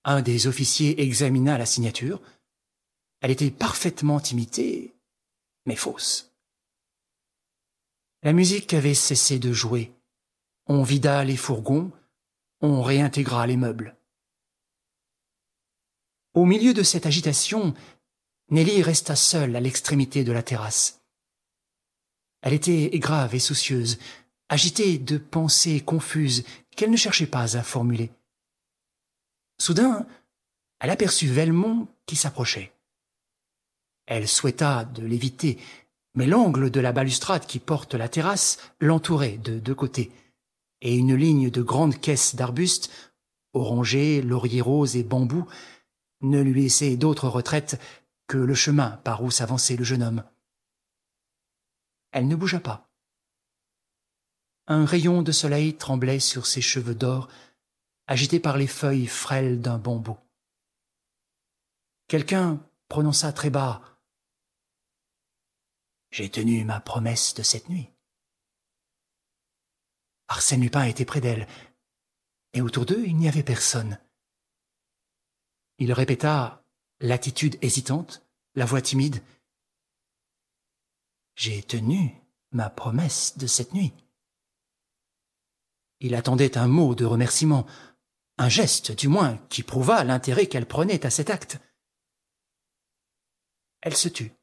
Un des officiers examina la signature. Elle était parfaitement imitée, mais fausse. La musique avait cessé de jouer. On vida les fourgons, on réintégra les meubles. Au milieu de cette agitation, Nelly resta seule à l'extrémité de la terrasse. Elle était grave et soucieuse, agitée de pensées confuses qu'elle ne cherchait pas à formuler. Soudain, elle aperçut Velmont qui s'approchait. Elle souhaita de l'éviter, mais l'angle de la balustrade qui porte la terrasse l'entourait de deux côtés, et une ligne de grandes caisses d'arbustes, orangers, lauriers roses et bambous, ne lui laissait d'autre retraite que le chemin par où s'avançait le jeune homme. Elle ne bougea pas. Un rayon de soleil tremblait sur ses cheveux d'or, agités par les feuilles frêles d'un bambou. Quelqu'un prononça très bas « J'ai tenu ma promesse de cette nuit ». Arsène Lupin était près d'elle, et autour d'eux il n'y avait personne. Il répéta, l'attitude hésitante, la voix timide. « J'ai tenu ma promesse de cette nuit ». Il attendait un mot de remerciement, un geste du moins qui prouvât l'intérêt qu'elle prenait à cet acte. Elle se tut.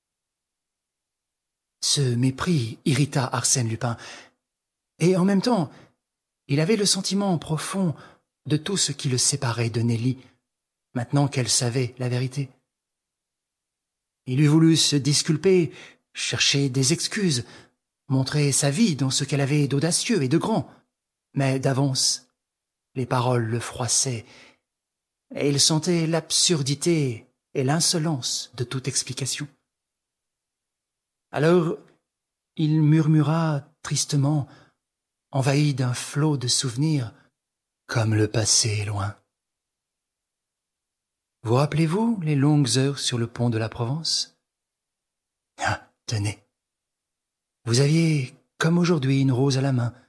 Ce mépris irrita Arsène Lupin, et en même temps, il avait le sentiment profond de tout ce qui le séparait de Nelly, maintenant qu'elle savait la vérité. Il eût voulu se disculper, chercher des excuses, montrer sa vie dans ce qu'elle avait d'audacieux et de grand, mais d'avance, les paroles le froissaient, et il sentait l'absurdité et l'insolence de toute explication. Alors, il murmura tristement, envahi d'un flot de souvenirs, comme le passé est loin. Vous rappelez-vous les longues heures sur le pont de la Provence? Ah, tenez. Vous aviez, comme aujourd'hui, une rose à la main.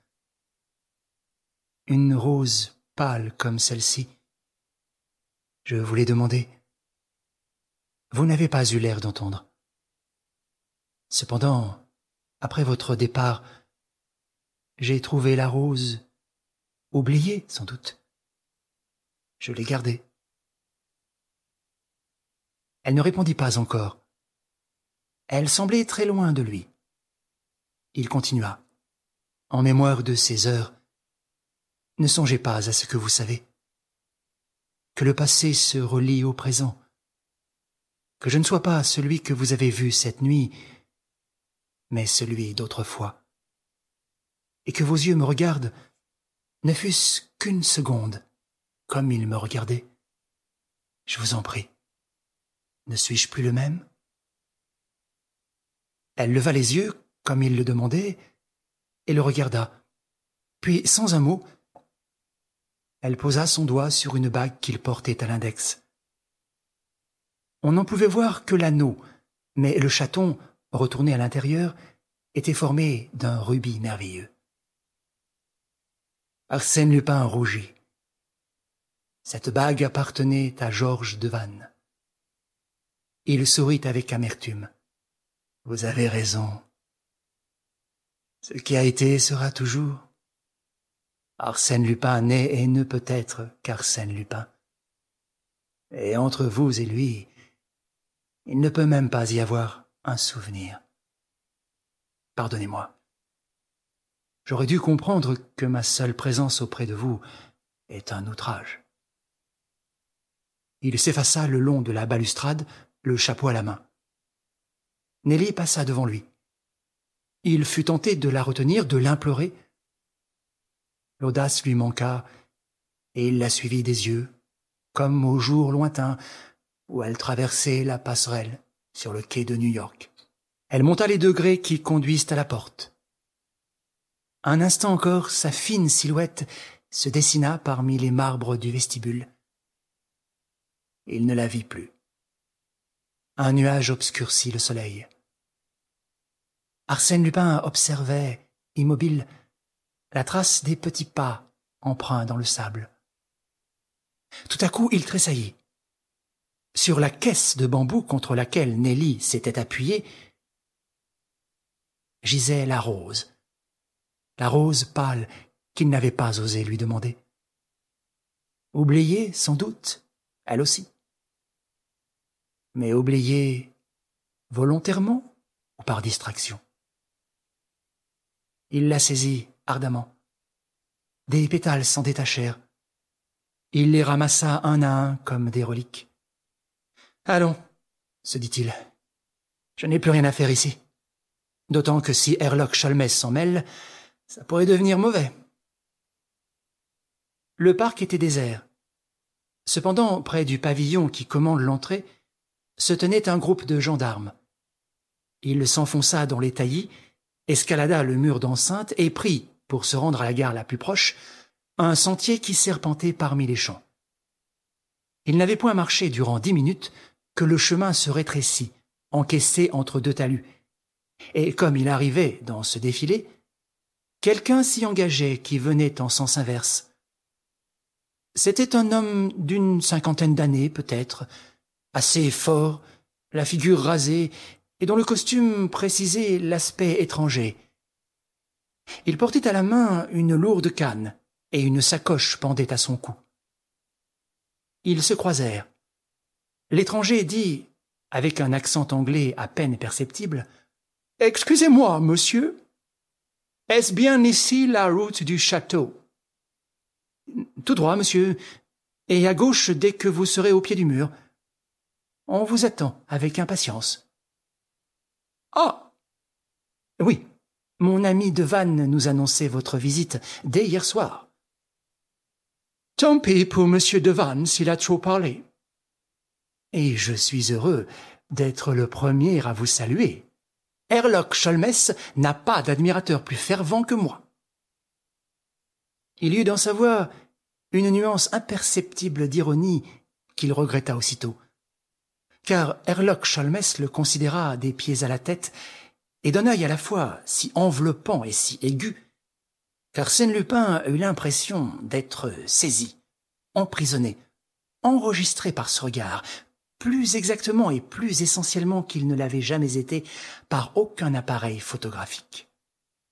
Une rose pâle comme celle-ci. Je vous l'ai demandé. Vous n'avez pas eu l'air d'entendre. Cependant, après votre départ, j'ai trouvé la rose oubliée, sans doute. Je l'ai gardée. Elle ne répondit pas encore. Elle semblait très loin de lui. Il continua. En mémoire de ces heures, ne songez pas à ce que vous savez. Que le passé se relie au présent. Que je ne sois pas celui que vous avez vu cette nuit, mais celui d'autrefois. Et que vos yeux me regardent, ne fût-ce qu'une seconde, comme ils me regardaient. Je vous en prie. Ne suis-je plus le même? Elle leva les yeux, comme il le demandait, et le regarda. Puis, sans un mot, elle posa son doigt sur une bague qu'il portait à l'index. On n'en pouvait voir que l'anneau, mais le chaton, retourné à l'intérieur, était formé d'un rubis merveilleux. Arsène Lupin rougit. Cette bague appartenait à Georges Devanne. Il sourit avec amertume. Vous avez raison. Ce qui a été sera toujours. Arsène Lupin n'est et ne peut être qu'Arsène Lupin. Et entre vous et lui, il ne peut même pas y avoir un souvenir. Pardonnez-moi. J'aurais dû comprendre que ma seule présence auprès de vous est un outrage. Il s'effaça le long de la balustrade, le chapeau à la main. Nelly passa devant lui. Il fut tenté de la retenir, de l'implorer. L'audace lui manqua, et il la suivit des yeux, comme au jour lointain où elle traversait la passerelle sur le quai de New York. Elle monta les degrés qui conduisent à la porte. Un instant encore, sa fine silhouette se dessina parmi les marbres du vestibule. Il ne la vit plus. Un nuage obscurcit le soleil. Arsène Lupin observait, immobile, la trace des petits pas empreints dans le sable. Tout à coup, il tressaillit. Sur la caisse de bambou contre laquelle Nelly s'était appuyée, gisait la rose pâle qu'il n'avait pas osé lui demander. Oubliée, sans doute, elle aussi. Mais oubliée volontairement ou par distraction? Il la saisit ardemment. Des pétales s'en détachèrent. Il les ramassa un à un comme des reliques. « Allons, se dit-il, je n'ai plus rien à faire ici. D'autant que si Herlock Sholmès s'en mêle, ça pourrait devenir mauvais. » Le parc était désert. Cependant, près du pavillon qui commande l'entrée, se tenait un groupe de gendarmes. Il s'enfonça dans les taillis, escalada le mur d'enceinte et prit, pour se rendre à la gare la plus proche, un sentier qui serpentait parmi les champs. Il n'avait point marché durant 10 minutes que le chemin se rétrécit, encaissé entre deux talus. Et comme il arrivait dans ce défilé, quelqu'un s'y engageait qui venait en sens inverse. C'était un homme d'une 50aine d'années, peut-être, assez fort, la figure rasée, et dont le costume précisait l'aspect étranger. Il portait à la main une lourde canne, et une sacoche pendait à son cou. Ils se croisèrent. L'étranger dit, avec un accent anglais à peine perceptible, « Excusez-moi, monsieur, est-ce bien ici la route du château ?»« Tout droit, monsieur, et à gauche dès que vous serez au pied du mur. On vous attend avec impatience. »« Ah ! Oui, mon ami Devanne nous annonçait votre visite dès hier soir. » « Tant pis pour monsieur Devanne s'il a trop parlé. Et je suis heureux d'être le premier à vous saluer. Herlock Sholmès n'a pas d'admirateur plus fervent que moi. » Il y eut dans sa voix une nuance imperceptible d'ironie qu'il regretta aussitôt, car Herlock Sholmès le considéra des pieds à la tête et d'un œil à la fois si enveloppant et si aigu, qu'Arsène Lupin eut l'impression d'être saisi, emprisonné, enregistré par ce regard, plus exactement et plus essentiellement qu'il ne l'avait jamais été par aucun appareil photographique.